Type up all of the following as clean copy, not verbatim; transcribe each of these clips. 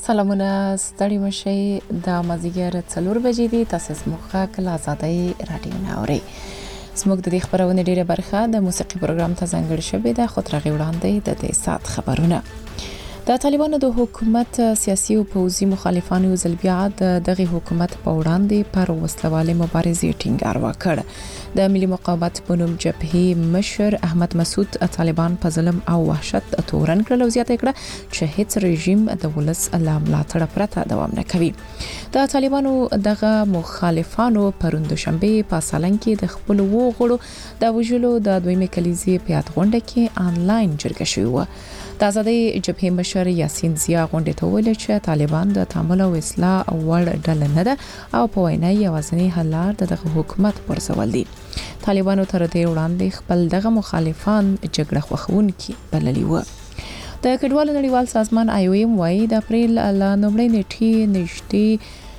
سلامونه ستړي مشي د مازیګر 4 بجې دي تاسو سموخه کله آزادۍ رادیو ناوري سموږ د دې خبرونه ډیره برخه د موسیقي پروګرام ته ځانګړې شوې ده خو ترغه وړاندې د دې سات خبرونه د طالبانو د حکومت سیاسي او پوځي مخالفانو ځلبیا دغه حکومت په وړاندې پر وسلواله مبارزې ټینګار وکړ د ملي مقاومت په نوم جبهه مشر احمد مسعود طالبان په ظلم او وحشت تورن کړل او زیاته کړه چې هیڅ رژیم د ولس ملاتړ پرته دوام نه کوي د طالبانو دغه مخالفانو پروند شنبه په سالنګ کې د خپل وغړو د وجلو د دویمه کلیزې په یاد غونډه کې آنلاین جرګه شوې و د آزادۍ جبهه مشر یاسین زیا غونډه ته ویل چې طالبان د تعامل او اصلاح وړ ډله نه ده او په وینا یوازینی حل لار دغه حکومت پرځول دي طالبانو تر دې وړاندې خپل دغه مخالفان جګړه خوښونکي بللي و د کډوالو نړیوال سازمان IOM وايي د اپریل ل نومړی نیټه نشټي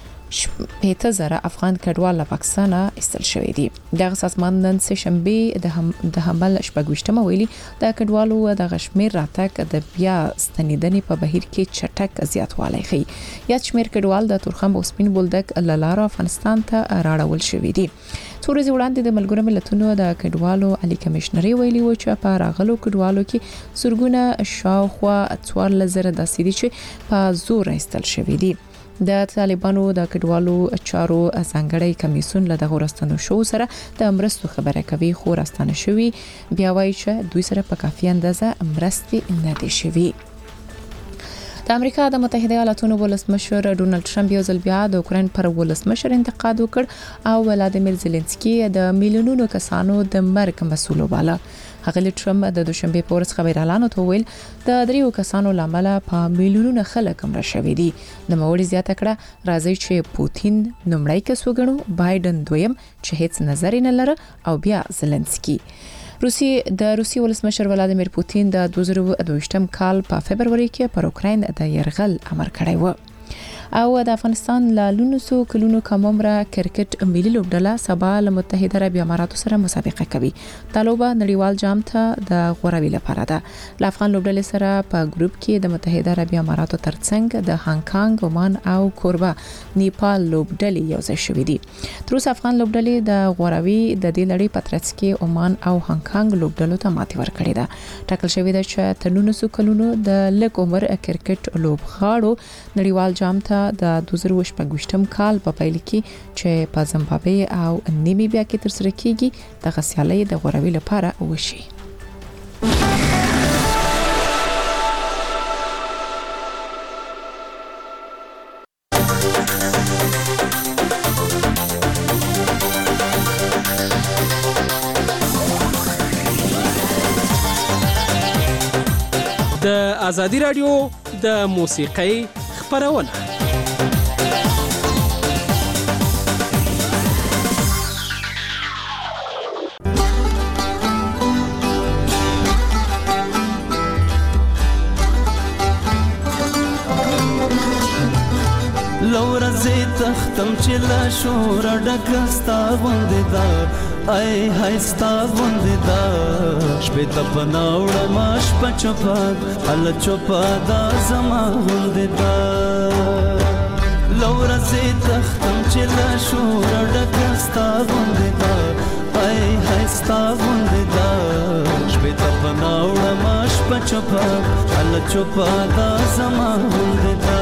5000 افغان کډوال له پاکستان ایستل شوې دي دغه سازمان نن سه شنبه د حمل شپږشتمه ویلي د کډوالو د غشمیر راتګ د بیا ستنیدنې په بهیر کې چټک زیاتوالی ښیي یا شمیر کډوال د تورخم او سپین بولدک لاره افغانستان ته راړول شوې دي څورزي وړاندې د ملګرو ملتونو د کډوالو علي کمشنري ویلي و چې په راغلو کډوالو کې سورګونه شاوخوا 4000 داسې دي چې په زور ایستل شوې دي د طالبانو د کډوالو چارو ځانګړی کمیسون له دغه ورستنو شو سره د امرستو خبره کوي خو راستانه شوی بیا وایي چې دوی سره په کافي اندازه امرستي نه دي شوی د امریکا د متحده ایالاتونو ولسمشر ډونالد ټرمپ یو ځل بیا د اوکرين پر ولسمشر انتقاد وکړ او ولادیمیر زيلنسکي د میلیونونو کسانو د مرګ مسؤل وباله هغه ټرمپ د دوشنبه په ورځ خبر اعلان وکړ د دریو کسانو لامل په میلیونونو خلک مړ شوي دي د موري زیاته کړه راځي چې پوتین نومړی کس وګڼو بایدن دویم چې هیڅ نظر نه لره او بیا زيلنسکي روسي ولسمشر ولادیمیر پوتین د 2022 کال په فبرवरी کې پر اوکرين د يرغل امر کړی و او د افغانستان له لونسو کلونو کممره کرکټ ملي لوبډله سبا له متحده عرب اماراتو سره مسابقه کوي طالبه نړیوال جام ته د غوړوي لپاره ده ل افغان لوبډلې سره په ګروپ کې د متحده عرب اماراتو ترڅنګ د هانګ کانګ عمان او کوربه نیپال لوبډلې یو ځای شوې دي تر اوسه افغان لوبډلې د غوړوي د دې لړۍ په ترڅ کې عمان او هانګ کانګ لوبډلو ته ماتې ورکړې ده ټاکل شوې ده چې تنونسو کلونو د لک عمر کرکټ لوبغاړو نړیوال جام ته د 2022 کال په پیل کې چې په زمبابوې او نیمیبیا کې ترسره کیږي د غسیالۍ د غوړوي لپاره وشي د ازادي رادیو د موسیقۍ خبرونه لورځي تختم چې لا شور ډکستا غوندې دا ای هايستا غوندې دا شپې ته پناوړ ماش پچپاد ال چوپادا زما غوندې دا لورځي تختم چې لا شور ډکستا غوندې دا ای هايستا غوندې دا شپې ته پناوړ ماش پچپاد ال چوپادا زما غوندې دا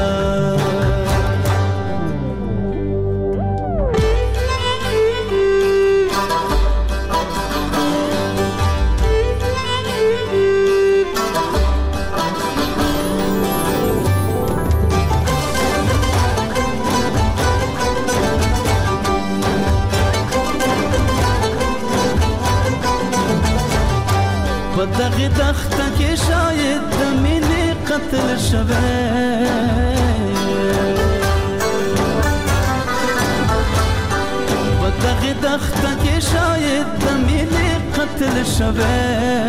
دغه دخته کې شاید د مینې قتل شوه په دغه دخته کې شاید د مینې قتل شوه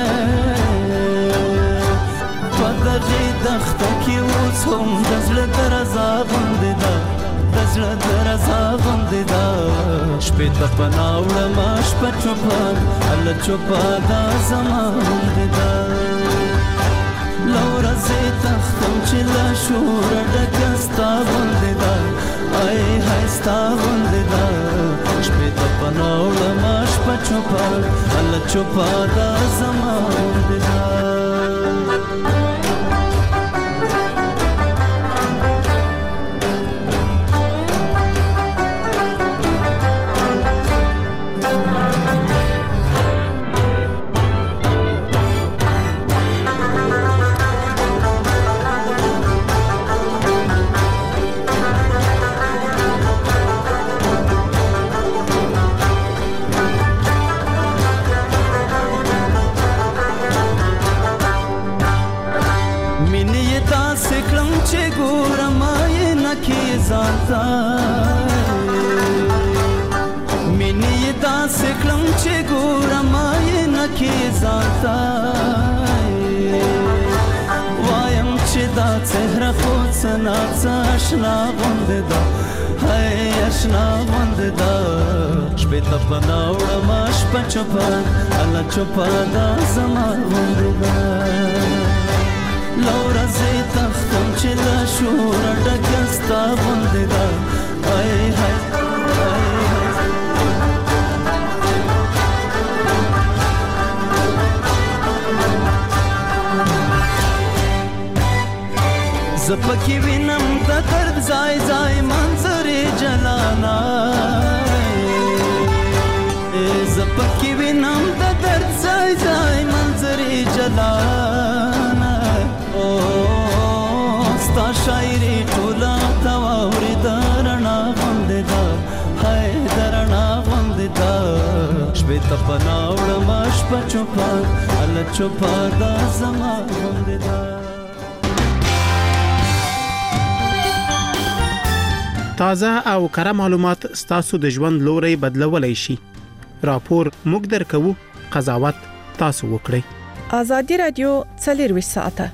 په دغه دخته کې اوس هم د زړه درزا غوندې ده د زړه درزا غوندې ده شپې ته پناوړه ما شپه چوپان الله چوپا دا زما غوندې ده لورځې تختم چې له شوره ډکه ستا غوندې ده ای های ستا غوندې ده شپې ته پناه وړمه شپه چوپه هله چوپه دا زما غوندې ده مینې داسې کړم چې ګورم آینه کې ځانته وایم چې دا څهره خو څه ناڅه اشنا غوندې ده هی اشنا غوندې ده شپې ته پناه وړمه شپه چوپه هله چوپه دا زما غوندې ده لورځې تختم چې له شوره ډکه ستا غوندې ده ای های زپکی وینم د درد ځای ځای منظرې جلانا زپکی وینم د درد ځای ځای منظرې جلانا او ستا شاعري ټوله تا واورې د رڼا غوندې ده هی د رڼا غوندې ده شپې ته پناه وړمه شپه چوپه هله چوپه دا زما غوندې ده تازه او کره معلومات ستاسو د ژوند لوري بدلولای شي. راپور موږ درکو، قضاوت تاسو وکړئ. ازادي رادیو 24 ساعته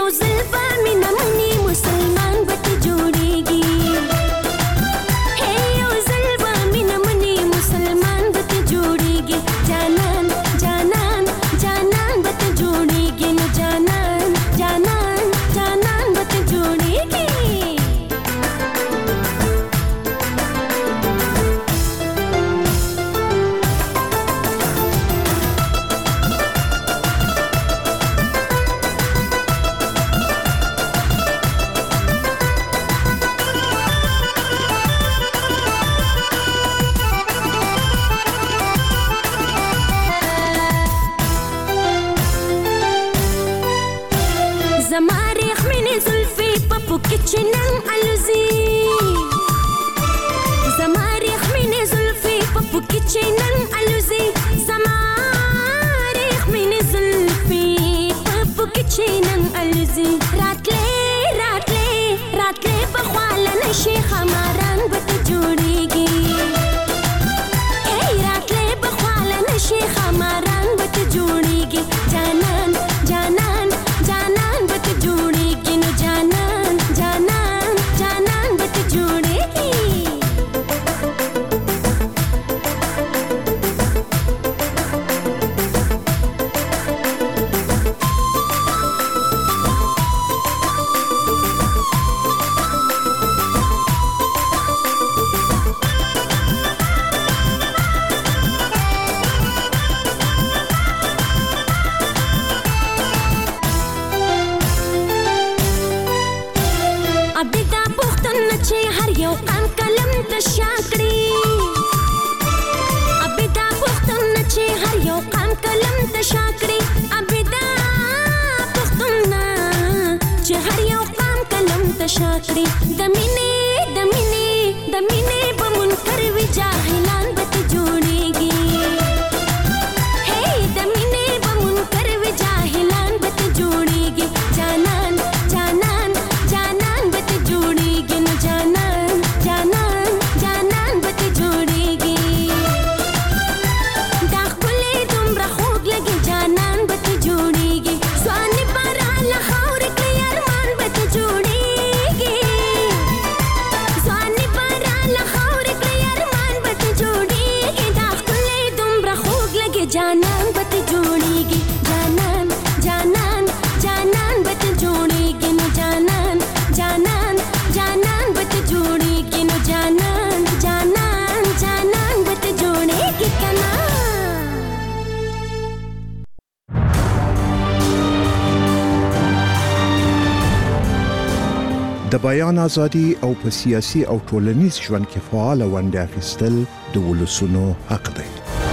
یو ځل به مینه مني مسلمان به ته جوړېږي یو ځل به مینه مني مسلمان به ته جوړېږي جانان جانان جانان به ته جوړېږي نو جانان جانان جانان به ته جوړېږي زما ریخمینې زلفې په پوکې چې نن الوزي زما ریخمینې زلفې په پوکې چې نن الوزي زما ریخمینې زلفې په پوکې چې نن الوزي راتلې راتلې راتلې په خواله نشي خماران به ته جوړېږي راتلې په خواله نشي خماران به ته جوړېږي جانان جانان جانان به ته جوړېږي نو جانان جانان جانان به ته جوړېږي ابدا پوښتنه چې هر یو قام کلم ته شاکړي ابدا پوښتنه چې هر یو قام کلم ته شاکړي ابدا پوښتنه چې هر یو قام کلم ته شاکړي د مینې د مینې د مینې په منکر وي جاهلان به ته جوړېږي د مینې په منکر وي جاهلان به ته جوړېږي جانان جانان جانان به ته جوړېږي نو جانان جانان جانان به ته جوړېږي دا ښکلی دومره خوږ لګي جانان به ته جوړېږي ځواني به راله خاورې کړي ارمان به ته جوړېږي ځواني به راله خاورې کړي ارمان به ته جوړېږي دا ښکلی دومره خوږ لګي جانان به ته جوړېږي جانان جانان جانان به ته جوړېږي نو جانان جانان جانان به ته جوړېږي نو جانان جانان جانان به ته جوړېږي کنه د بیان ازادي او په سیاسي او ټولنیز ژوند کې فعال ونډه اخیستل د ولسونو حق دی.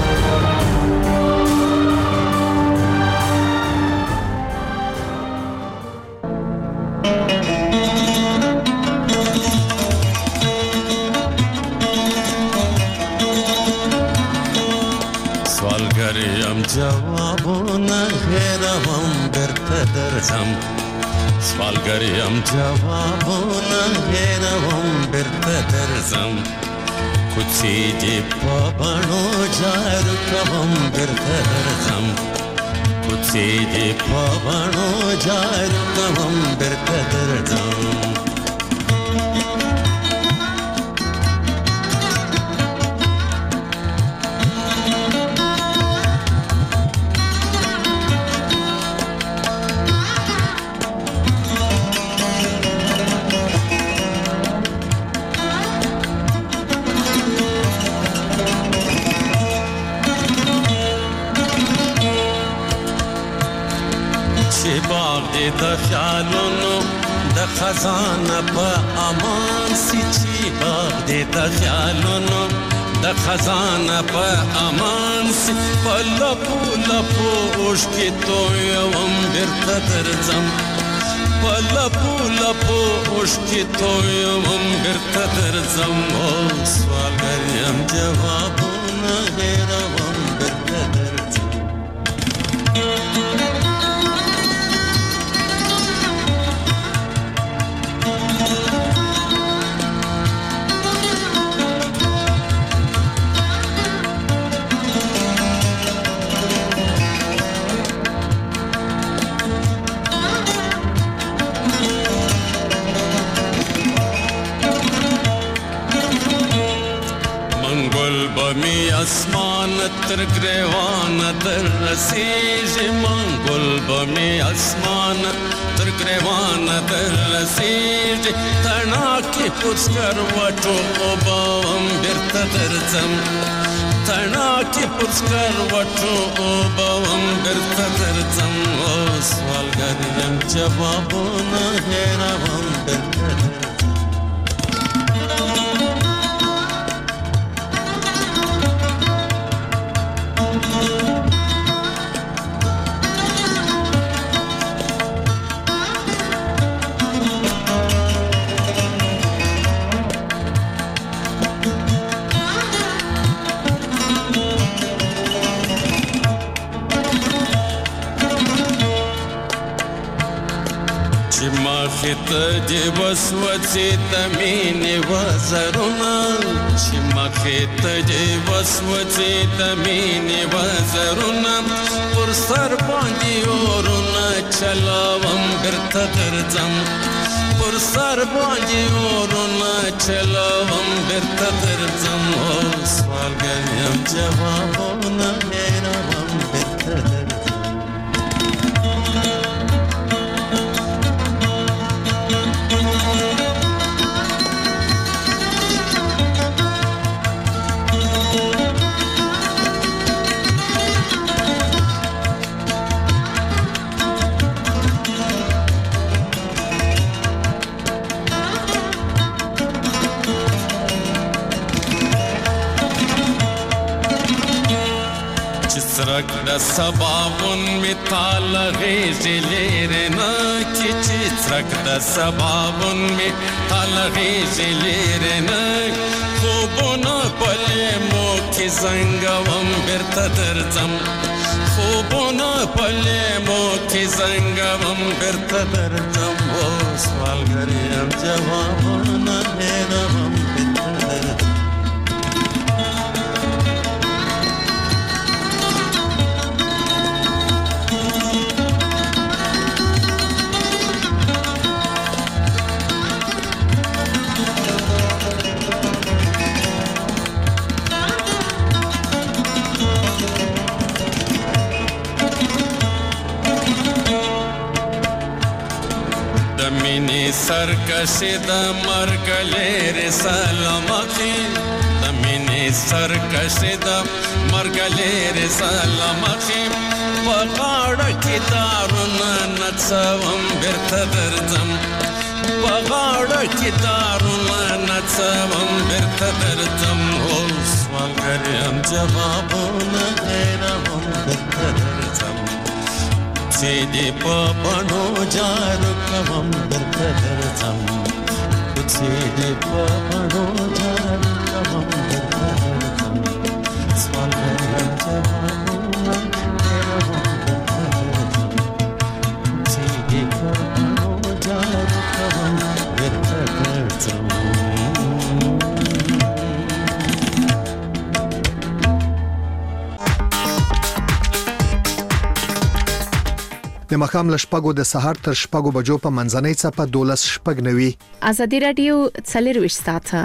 سوالګریم جوابونه هېروم درته درځم سوالګریم جوابونه هېروم بیرته درځم کوڅې دې په بڼو جارو کوم بیرته درځم کوڅې دې په بڼو جارو کوم بیرته درځم د خیالونو د خزانه په امان سي چې باغ دې د خیالونو د خزانه په امان سي په لپو لپو اوښکې تویوم بیرته درځم په لپو لپو اوښکې تویوم بیرته درځم او سوالګر یم جوابونه هېروم بیرته درځم اسمان تر گریوان در رسیږي منګل بمې اسمان تر گریوان در رسیږي تڼاکې پوسکر وټو اوبم بیرته درځم تڼاکې پوسکر وټو اوبم بیرته درځم سوالګر یم جوابونه هېروم بیرته مخت دی وسوسې د مینې وزرونه چې مخت دی وسوسې د مینې وزرونه پر سر باندې اورونه چلاوم بیرته درځم پر سر باندې اورونه چلاوم بیرته درځم سوالګر یم جوابونه هېروم بیرته درځم سرک د سباون می تال غیزی لیرنا کی چی سرک د سباون می تال غیزی لیرنا خوبونا پلی مو کی زنگوم بیرته درځم خوبونا پلی مو کی زنگوم بیرته درځم سوالګر یم جوابونه هېروم بیرته درځم سرکشی د مرګ لري سلامتی د مینې سرکشی د مرګ لري سلامتی په غاړه کې دارونه نڅوم بیرته درځم په غاړه کې دارونه نڅوم بیرته درځم سوالګر یم جوابونه هېروم بیرته درځم چې دې په بڼو جارو کوم درته درځم چې دې په بڼو جارو کوم درته درځم سوالګر یم جوابونه هېروم درته درځم چې دې په بڼو جارو کوم درته درځم د مخام لشپګو د سحر تر شپګو بجو په منځنۍ څپه 12:09 ازادي رادیو 24 ساعته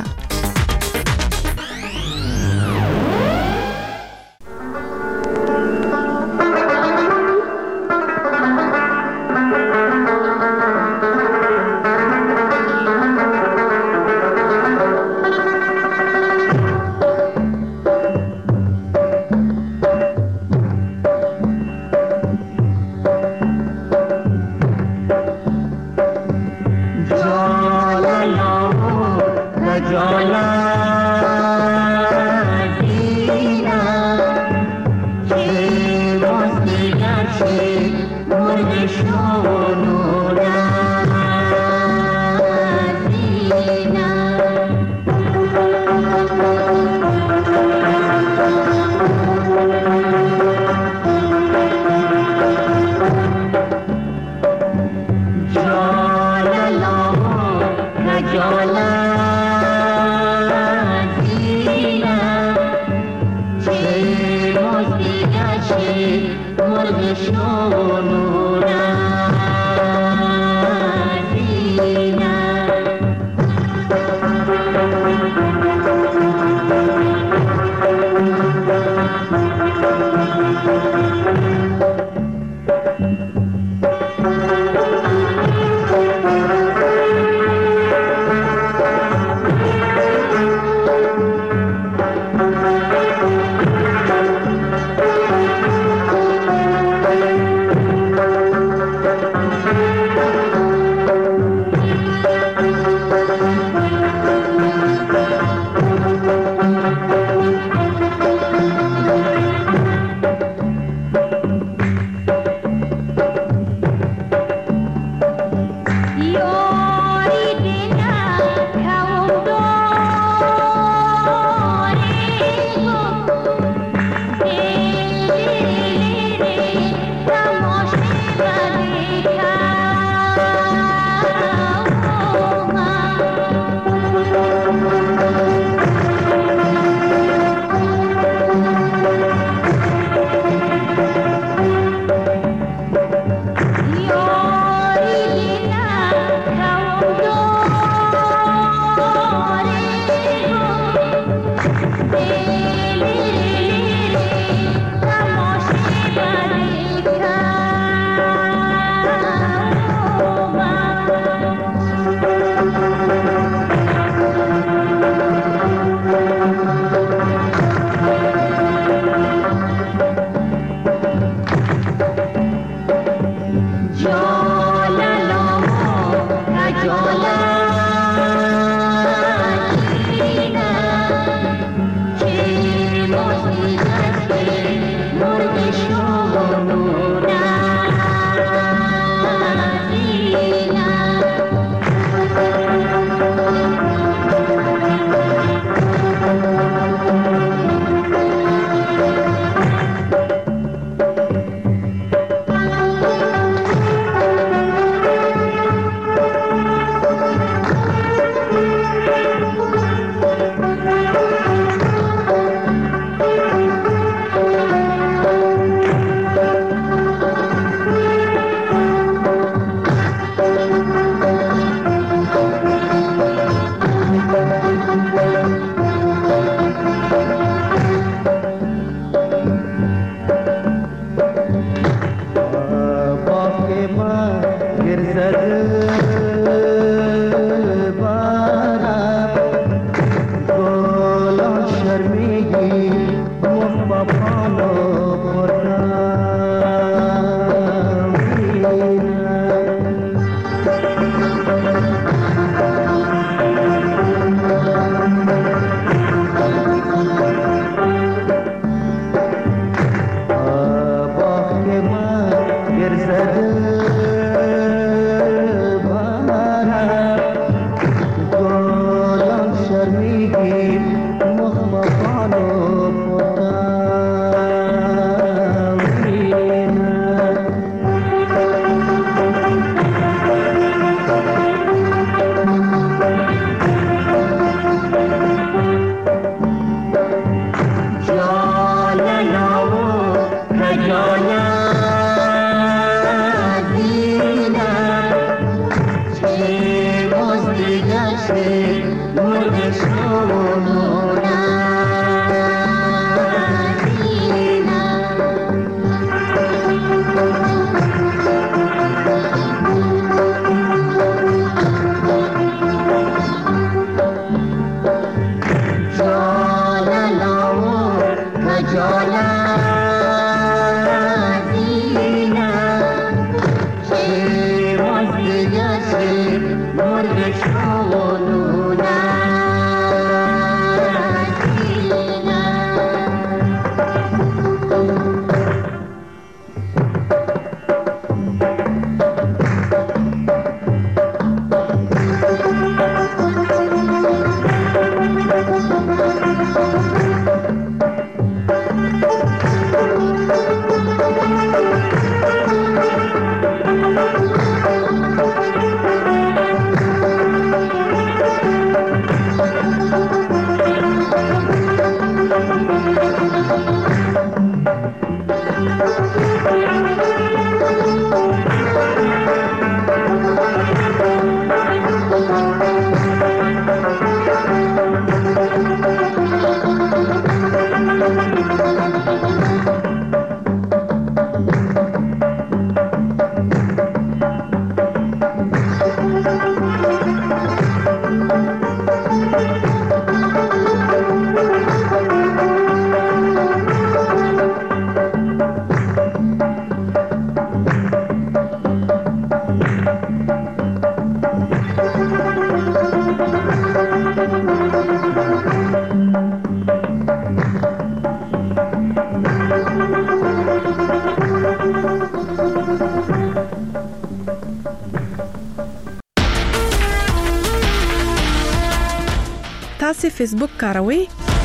تاسو فیسبوک کاروئ؟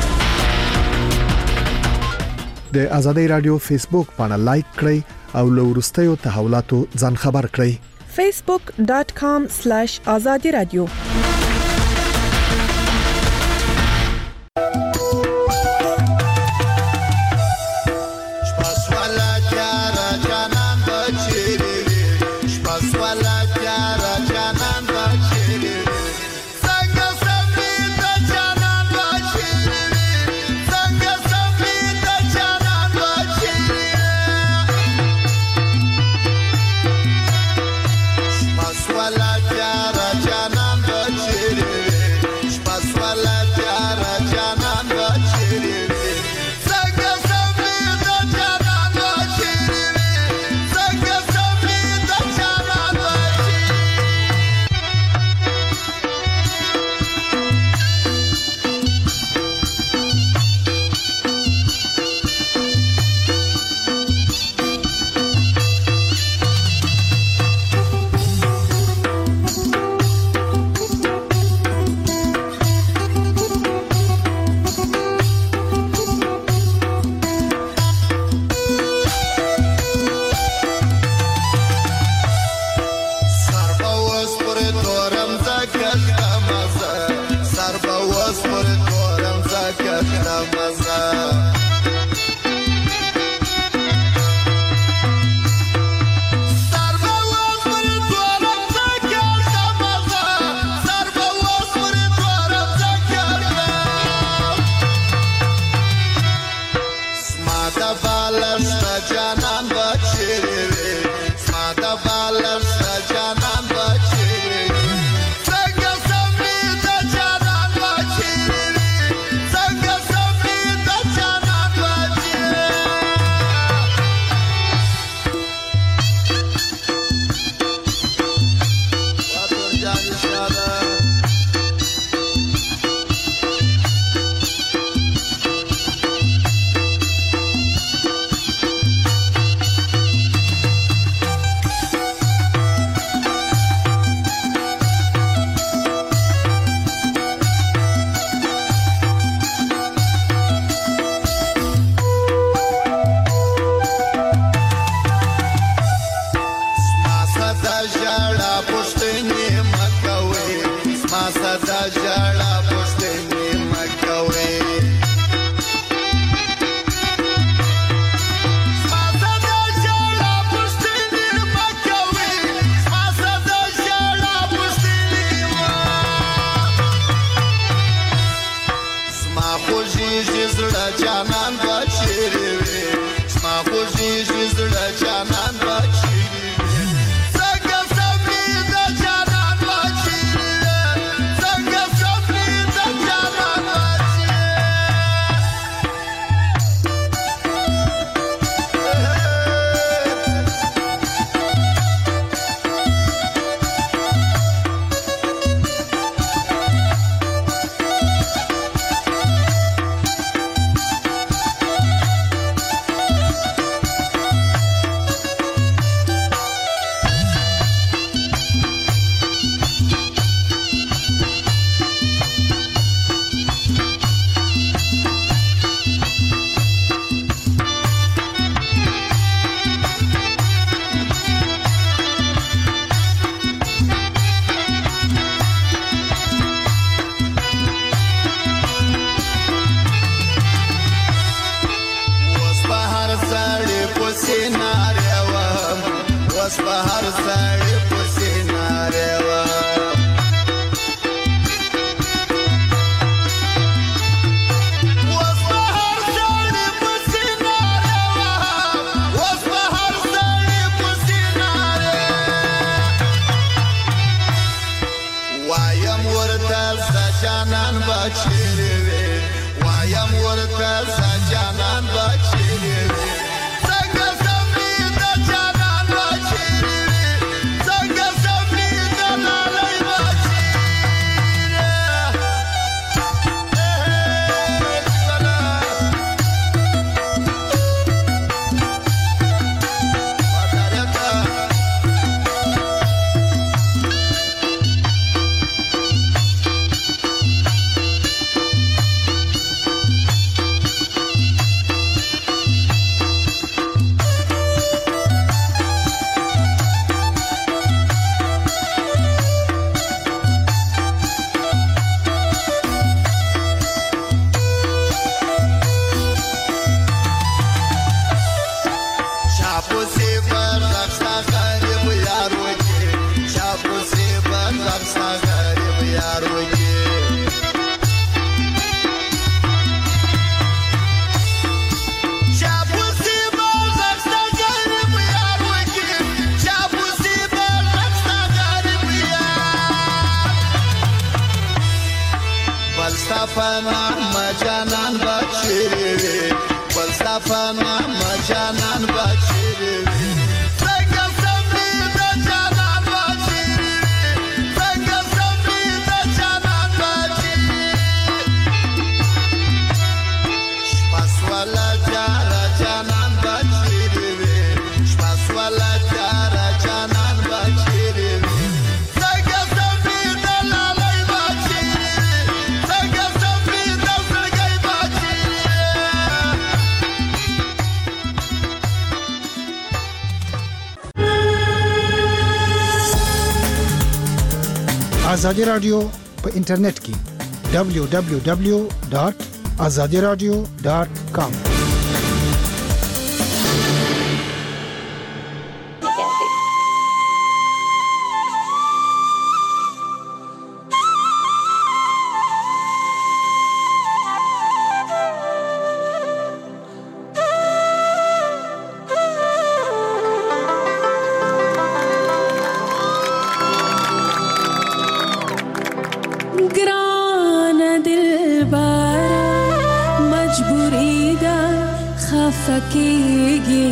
د ازادي رادیو فیسبوک باندې لایک کړئ او له ورستیو تحولاتو ځان خبر کړئ. facebook.com/azadiradio Swala jara janam bache خوږیږي زړه جانان به چیرې وي زما خوږیږي زړه جانان به چیرې وي څنګه سمې د جانان به چیرې وي څنګه سمې د جانان به آزادی رادیو په انټرنیټ کې www.azadiradio.com फकीगी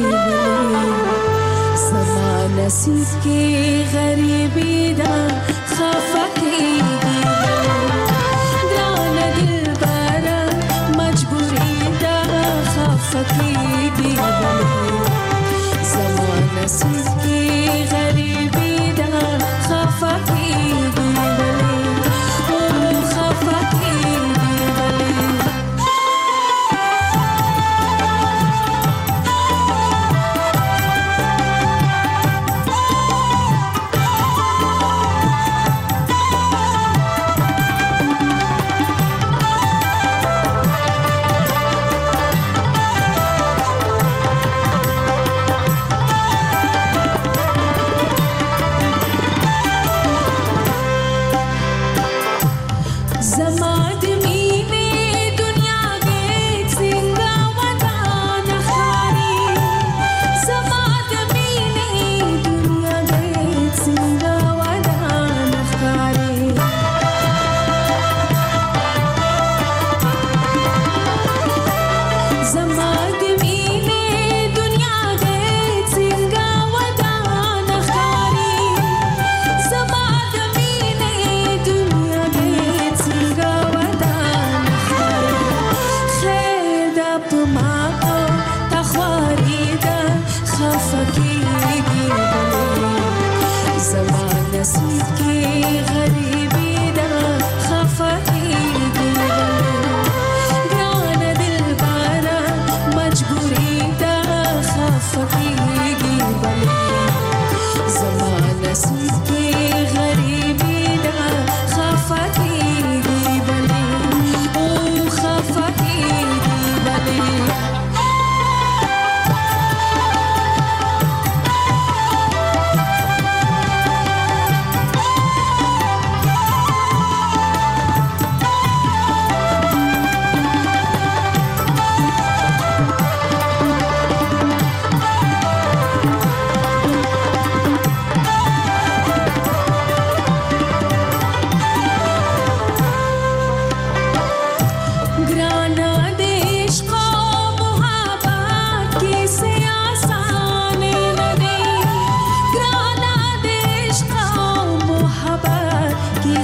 समा नसीब की गरीबी दा खफकीगी ग्रान दिल बारा मजबूरी दा खफकीगी समा नसीब की गरीबी दा खफकीगी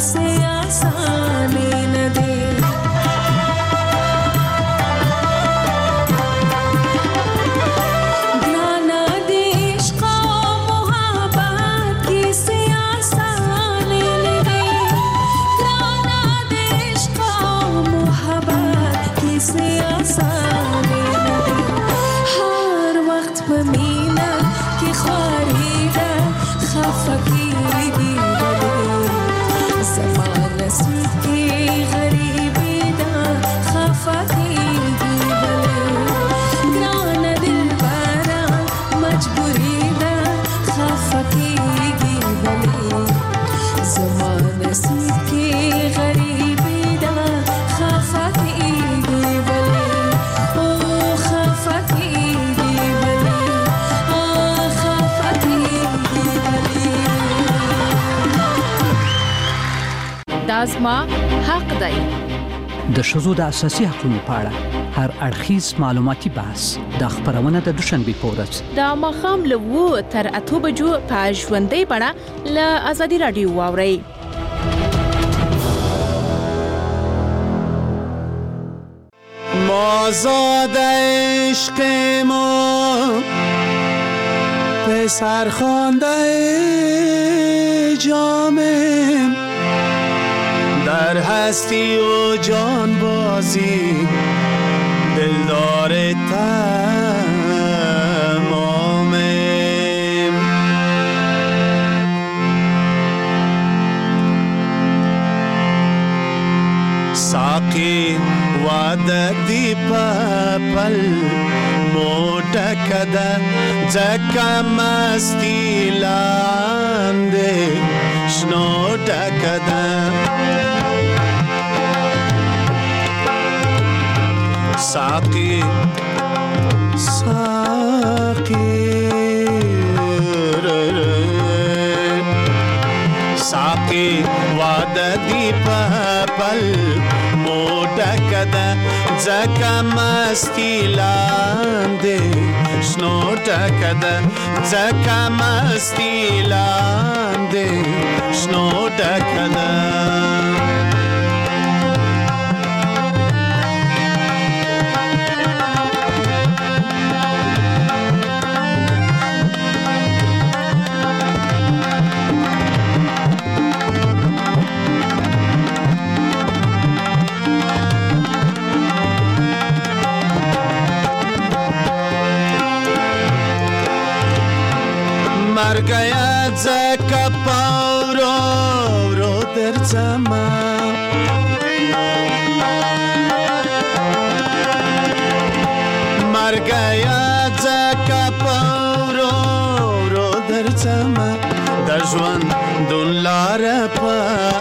से आसान न दे دازما حق دی د ښځو د اساسي حقوقو په اړه هر اړخیز معلوماتي بحث د خبرونه د دوشنبه په ورځ د ماښام له 2 تر 8 بجو په ژوندۍ بڼه له ازادي رادیو واورئ. مازاد عشق ما پسر خوانده جامم در هستی و جان بازی دلدار تمامم ساقی وعددی پل موٹا کده جکا مستی لانده شنو ڈکده ساقی ساقی وعددی پل موٹا کده جکا مستی لانده شنو ڈکده جکا مستی لانده شنو ڈکده مر گیا زکا پاورو رو در زمان مر گیا زکا پاورو رو در زمان در جوان دون لار پا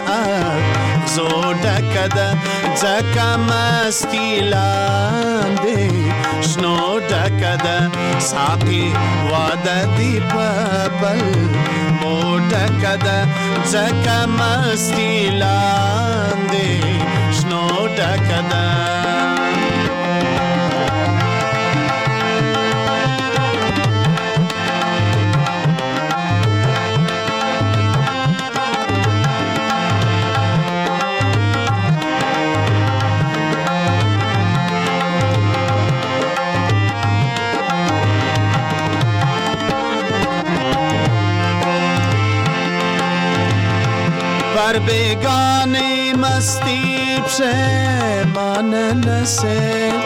زوڑا کده زکا مستی لانده شنو ڈکده ساقی وعددی پل موٹا کده زکا مستی لانده شنو ڈکده پر بیگانه مستی پشیمان نسه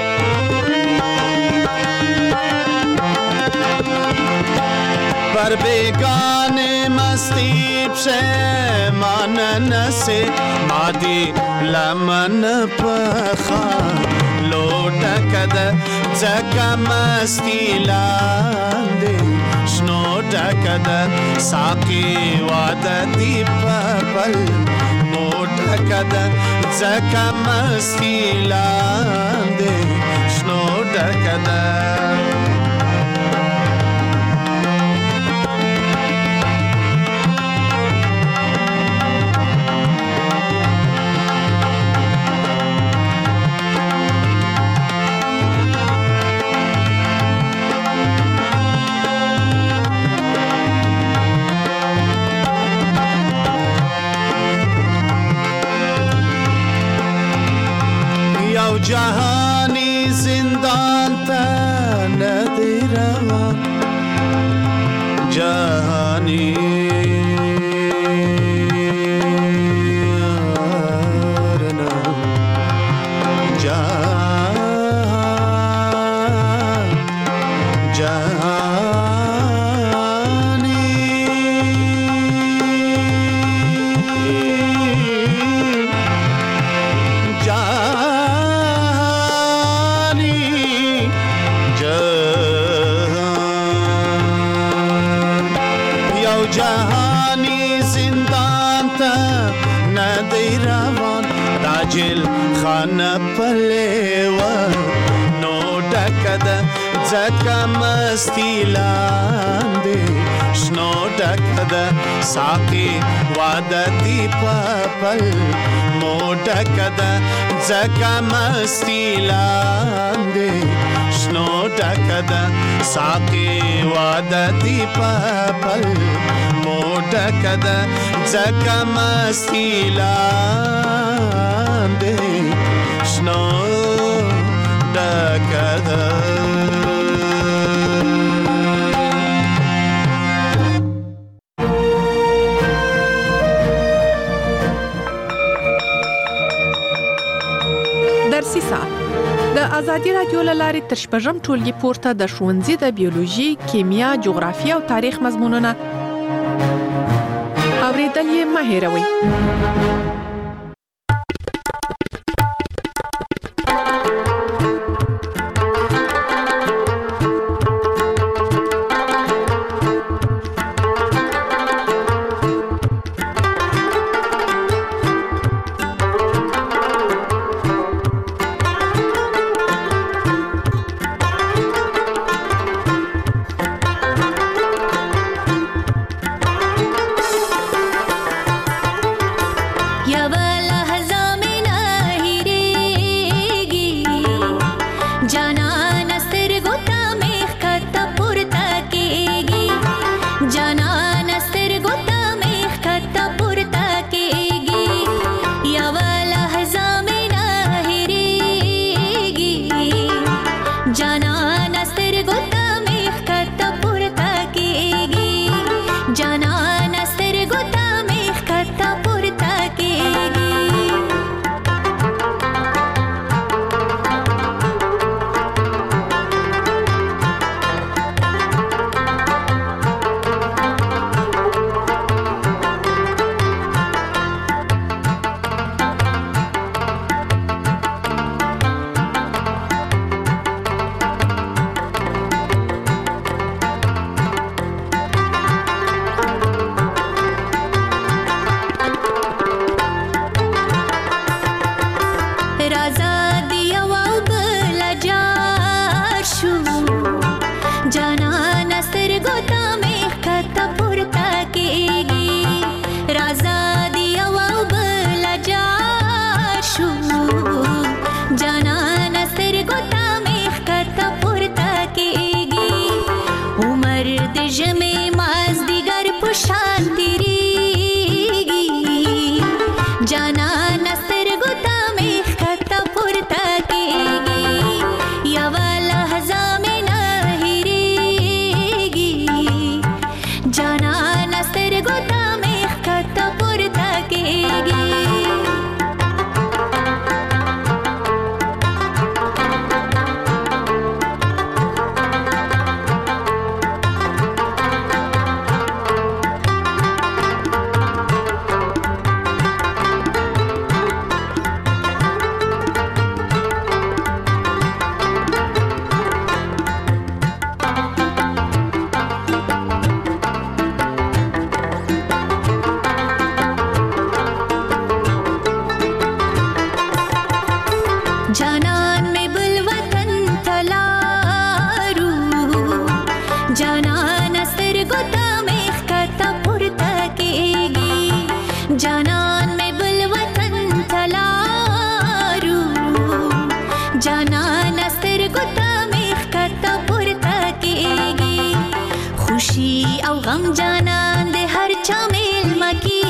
پر بیگانه مستی پشیمان نسه مادی لمن پخا لوٹا کده زکا مستی لانده شنو ڈکده ساقی وعددی پل موٹا کده زکا مستی لانده شنو ڈکده جهانی زندان ته ندی روان جهانی جهانی زندان ته ندی روان راجل خانه پلیوه نو ډکه ده ځکه مستی لاندې شنو ډکه ده ساقي واده دي په پل مو ډکه ده ځکه مستی لاندې شنو ډکه ده ساقي واده دي په پل مو ډکه ده ځکه مستی لاندې شنو ډکه ده درسي ساعت د ازادي رادیو لارې تر شپږم ټولګي پورته د ښوونځي د بیولوژي، کیمیا، جغرافیه او تاریخ مضمونونه اوریدل یې مه هېروئ.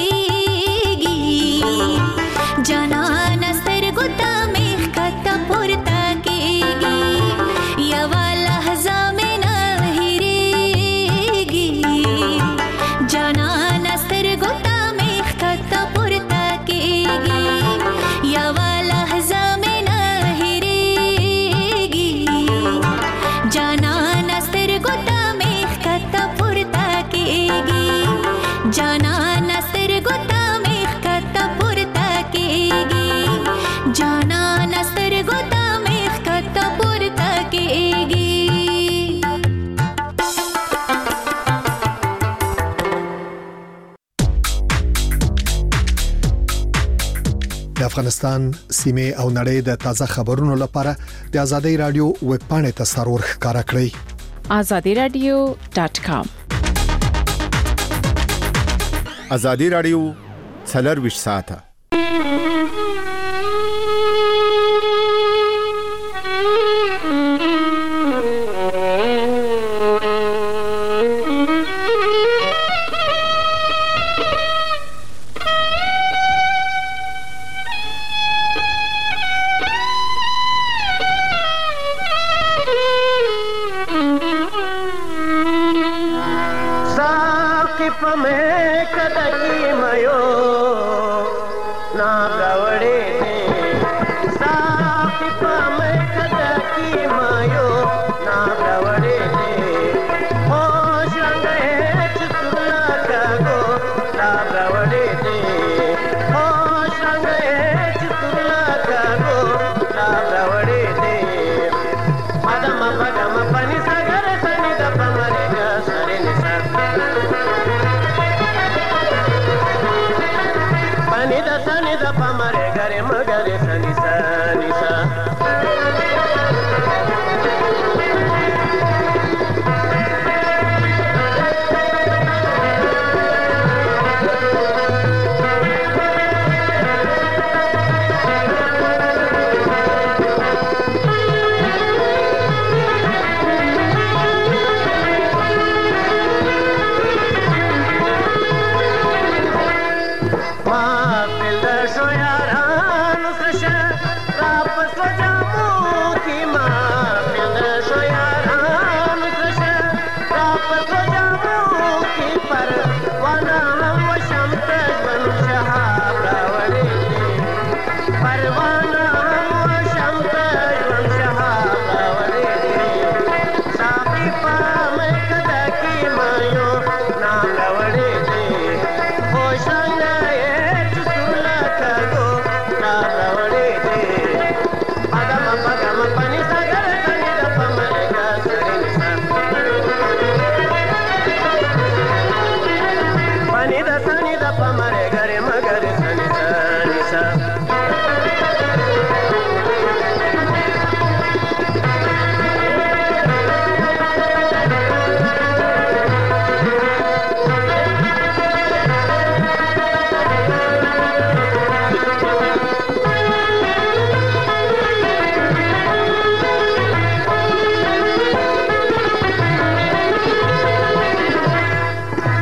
जाना नस्तर गुता में खता पुर د افغانستان سیمه او نړۍ د تازه خبرونو لپاره د آزادۍ رادیو ویب پاڼې ته سرور ښکارا کړئ azadiradio.com آزادۍ رادیو 24 ساعته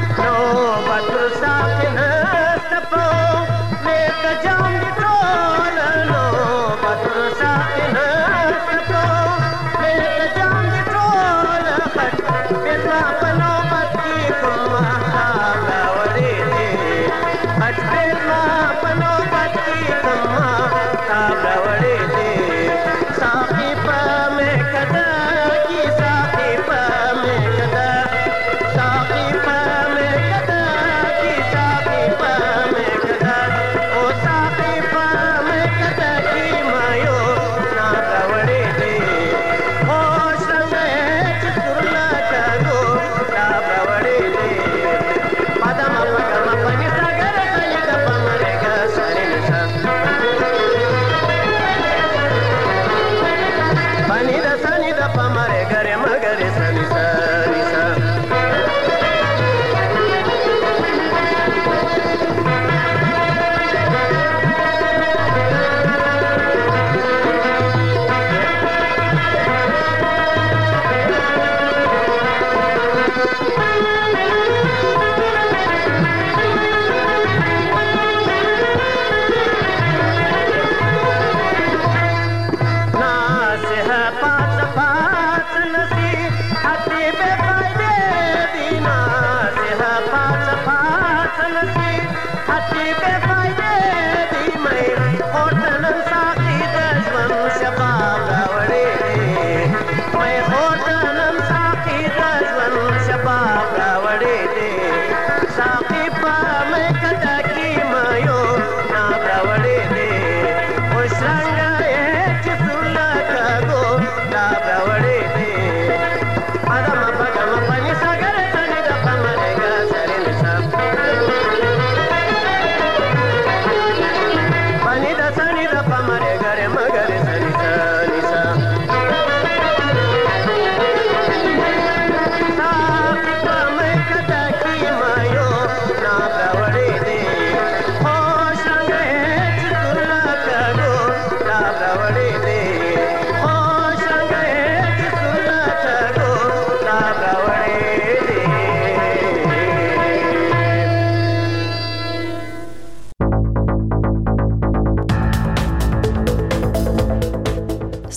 Jam di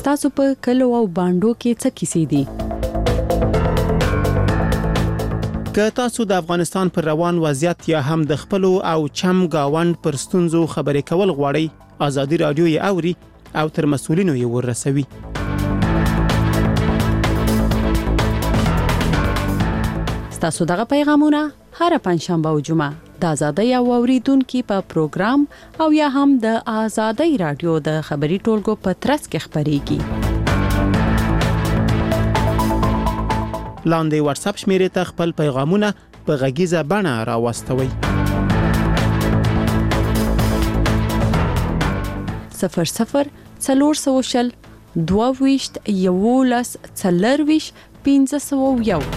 ستاسو په کلو او باندو کې څه کیسې دي؟ که تاسو د افغانستان پر روان وضعیت یا هم د خپل او چم گاوند پر ستونزو خبرې کول غواړئ، آزادي رادیو یې اوري او تر مسؤلینو یې ورسوي. ستاسو دغه پیغامونه هر پنځشنبه او جمعه د آزادۍ او اوریدونکو په پروګرام او یا هم د آزادۍ رادیو د خبري ټولګو په ترڅ کې خبريږي. لاندې واتس اپ شمیرې ته خپل پیغامونه په غږیزه بڼه راوستوئ. 00 400 22 11 40 501.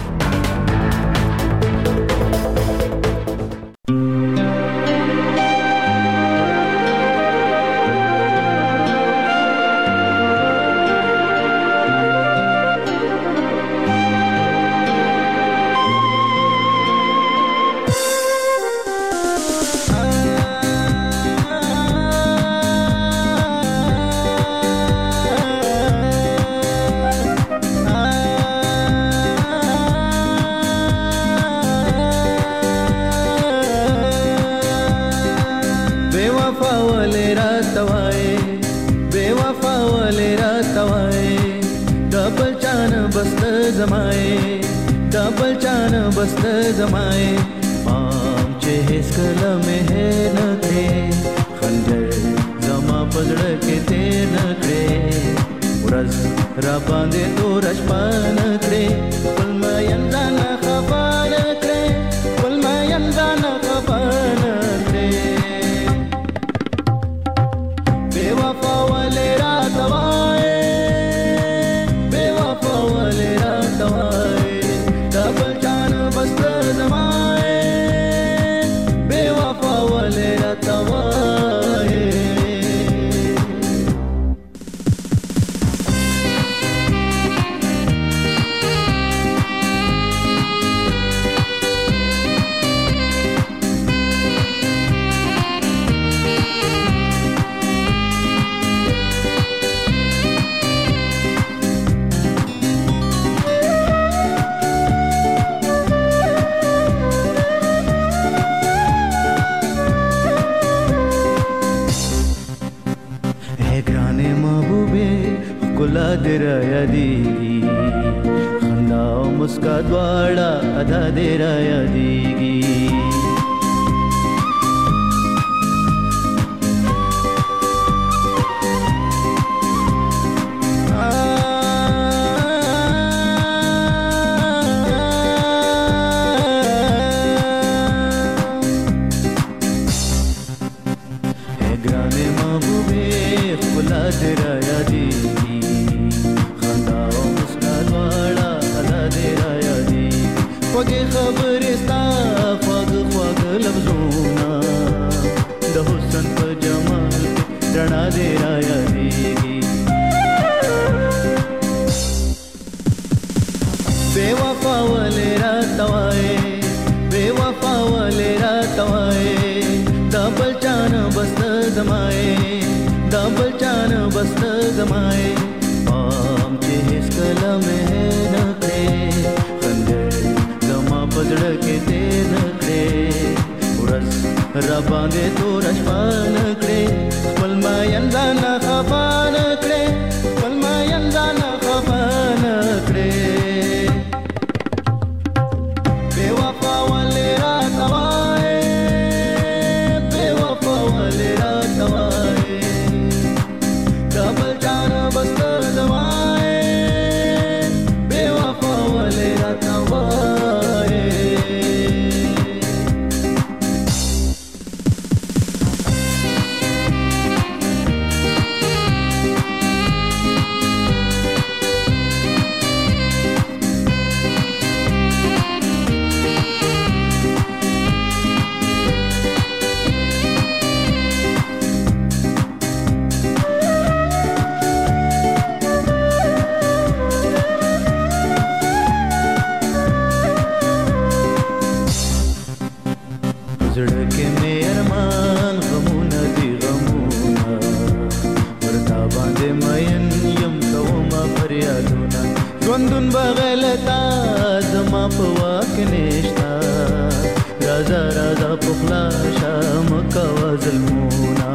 ژوندون بغلتا زما په واک نشتا رازا رازا پخلا شام کوا ظلمونا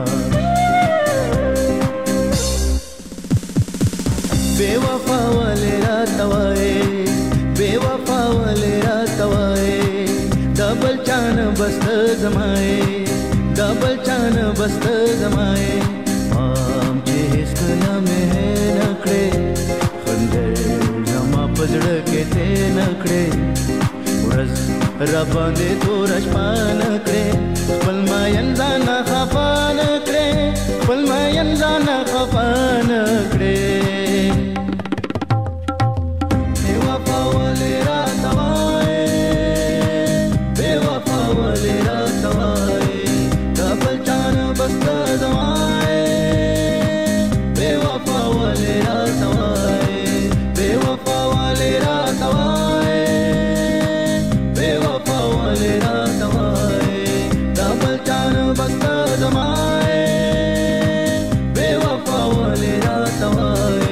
بے وفا والے راتوائے بے وفا والے راتوائے ڈبل چان بست زمائے ڈبل چان بست زمائے مام چې هیڅ کله مې نکړې خندل زما پزړه کې ته نکړې ورځ را باندې تور شپه نکړې خپل ما ینځان خفا نکړې خپل ما ینځان خفا نکړې بے وفا والے راتوائے بے وفا والے راتوائے ڈبل چان بست زمائے بے وفا والے راتوائے بے وفا والے راتوائے بے وفا والے راتوائے ڈبل چان بست زمائے بے وفا والے راتوائے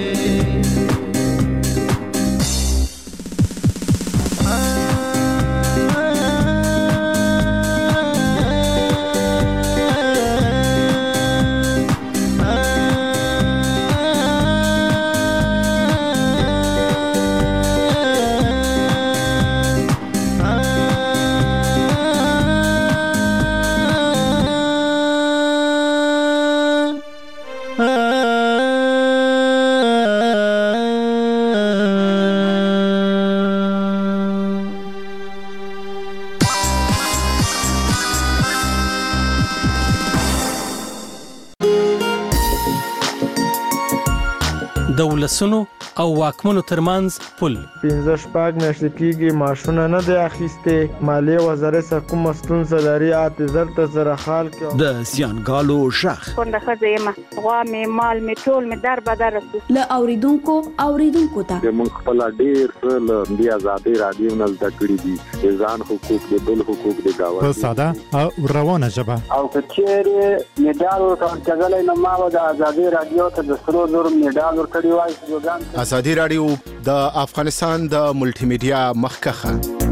د ولسونو او واکمنو ترمنځ پل 15 شپږ میاشتې کېږي معاشونه نه دی اخیستې مالیې وزارت سره کومه ستونزه لري اعتذار ته سره حال کې د زیانګالو شخ کونډه ښځه یم غوا مې مال مې ټول مې در بدر رسو له اوریدونکو ته موږ خپل ډېر څه له دې آزادۍ رادیو نه زده کړي دي د ځان حقوق د بل حقوق د گاوه په ساده او روانه ژبه او کچېرې میډال ورکړل نو ما د آزادۍ رادیو ته د سرو زر میډال ورکړی وای ازادي رادیو د افغانستان د ملټي میډیا مخکخه